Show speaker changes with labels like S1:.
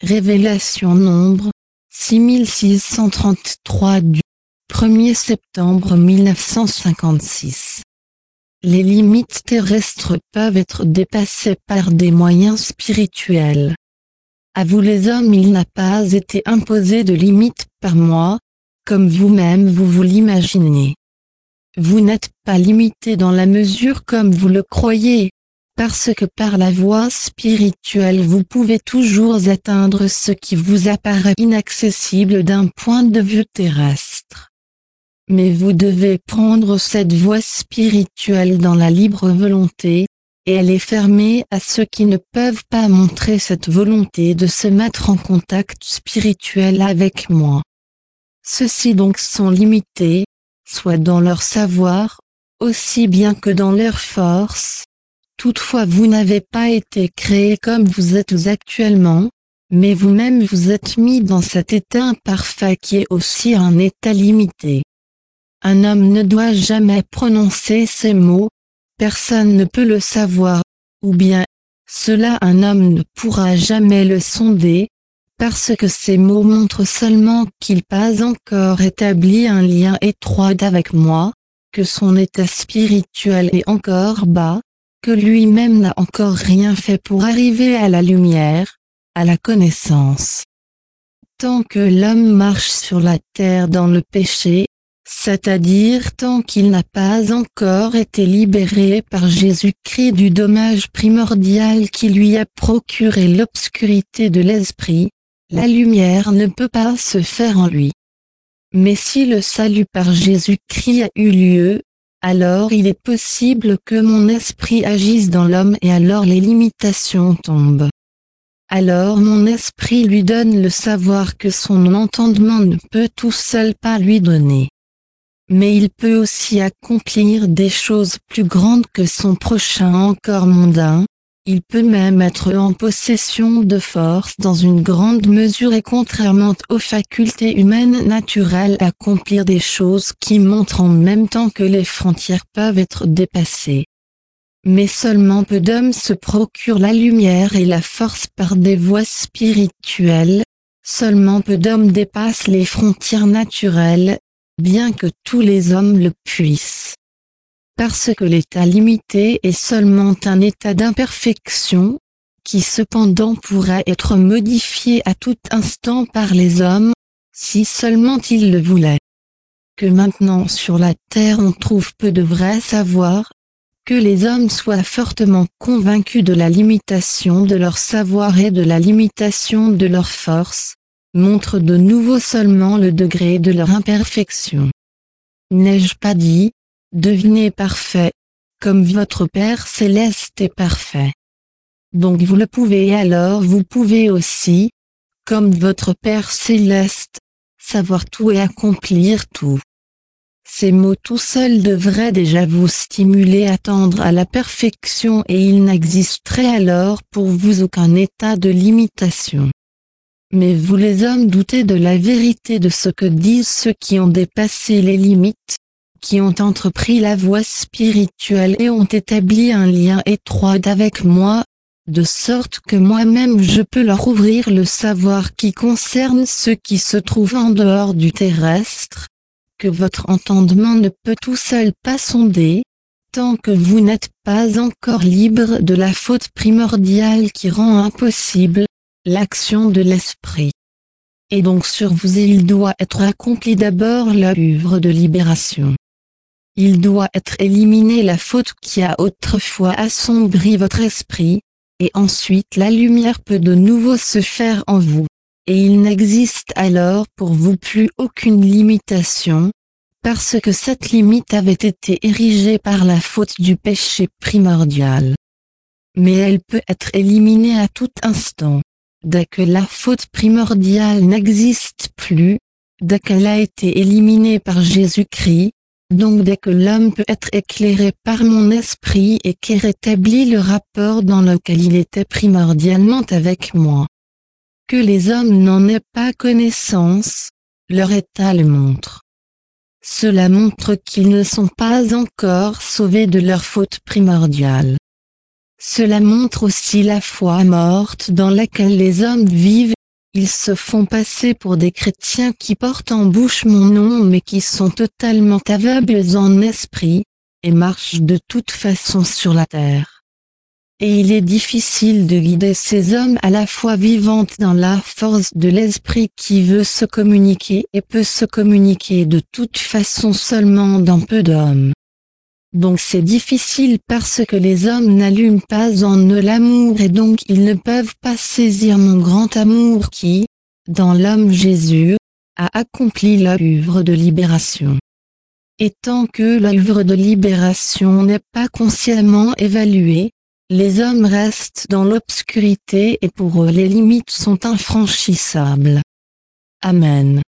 S1: Révélation Nombre 6633 du 1er septembre 1956. Les limites terrestres peuvent être dépassées par des moyens spirituels. À vous les hommes, il n'a pas été imposé de limites par moi, comme vous-même vous l'imaginez. Vous n'êtes pas limité dans la mesure comme vous le croyez, parce que par la voie spirituelle vous pouvez toujours atteindre ce qui vous apparaît inaccessible d'un point de vue terrestre. Mais vous devez prendre cette voie spirituelle dans la libre volonté, et elle est fermée à ceux qui ne peuvent pas montrer cette volonté de se mettre en contact spirituel avec moi. Ceux-ci donc sont limités, soit dans leur savoir, aussi bien que dans leur force. Toutefois vous n'avez pas été créé comme vous êtes actuellement, mais vous-même vous êtes mis dans cet état imparfait qui est aussi un état limité. Un homme ne doit jamais prononcer ces mots, personne ne peut le savoir, ou bien, cela un homme ne pourra jamais le sonder, parce que ces mots montrent seulement qu'il n'a pas encore établi un lien étroit avec moi, que son état spirituel est encore bas, que lui-même n'a encore rien fait pour arriver à la lumière, à la connaissance. Tant que l'homme marche sur la terre dans le péché, c'est-à-dire tant qu'il n'a pas encore été libéré par Jésus-Christ du dommage primordial qui lui a procuré l'obscurité de l'esprit, la lumière ne peut pas se faire en lui. Mais si le salut par Jésus-Christ a eu lieu, alors il est possible que mon esprit agisse dans l'homme et alors les limitations tombent. Alors mon esprit lui donne le savoir que son entendement ne peut tout seul pas lui donner. Mais il peut aussi accomplir des choses plus grandes que son prochain encore mondain, il peut même être en possession de force dans une grande mesure et contrairement aux facultés humaines naturelles accomplir des choses qui montrent en même temps que les frontières peuvent être dépassées. Mais seulement peu d'hommes se procurent la lumière et la force par des voies spirituelles, seulement peu d'hommes dépassent les frontières naturelles, bien que tous les hommes le puissent. Parce que l'état limité est seulement un état d'imperfection, qui cependant pourra être modifié à tout instant par les hommes, si seulement ils le voulaient. Que maintenant sur la terre on trouve peu de vrai savoir, que les hommes soient fortement convaincus de la limitation de leur savoir et de la limitation de leur force, montre de nouveau seulement le degré de leur imperfection. N'ai-je pas dit, devenez parfait, comme votre Père céleste est parfait. Donc vous le pouvez et alors vous pouvez aussi, comme votre Père céleste, savoir tout et accomplir tout. Ces mots tout seuls devraient déjà vous stimuler à tendre à la perfection et il n'existerait alors pour vous aucun état de limitation. Mais vous les hommes doutez de la vérité de ce que disent ceux qui ont dépassé les limites, qui ont entrepris la voie spirituelle et ont établi un lien étroit avec moi, de sorte que moi-même je peux leur ouvrir le savoir qui concerne ceux qui se trouvent en dehors du terrestre, que votre entendement ne peut tout seul pas sonder, tant que vous n'êtes pas encore libre de la faute primordiale qui rend impossible l'action de l'esprit. Et donc sur vous il doit être accompli d'abord l'œuvre de libération. Il doit être éliminé la faute qui a autrefois assombri votre esprit, et ensuite la lumière peut de nouveau se faire en vous. Et il n'existe alors pour vous plus aucune limitation, parce que cette limite avait été érigée par la faute du péché primordial. Mais elle peut être éliminée à tout instant, dès que la faute primordiale n'existe plus, dès qu'elle a été éliminée par Jésus-Christ, donc dès que l'homme peut être éclairé par mon esprit et qui rétablit le rapport dans lequel il était primordialement avec moi. Que les hommes n'en aient pas connaissance, leur état le montre. Cela montre qu'ils ne sont pas encore sauvés de leur faute primordiale. Cela montre aussi la foi morte dans laquelle les hommes vivent, Ils se font passer pour des chrétiens qui portent en bouche mon nom mais qui sont totalement aveugles en esprit, et marchent de toute façon sur la terre. Et il est difficile de guider ces hommes à la fois vivantes dans la force de l'esprit qui veut se communiquer et peut se communiquer de toute façon seulement dans peu d'hommes. Donc c'est difficile parce que les hommes n'allument pas en eux l'amour et donc ils ne peuvent pas saisir mon grand amour qui, dans l'homme Jésus, a accompli l'œuvre de libération. Et tant que l'œuvre de libération n'est pas consciemment évaluée, les hommes restent dans l'obscurité et pour eux les limites sont infranchissables. Amen.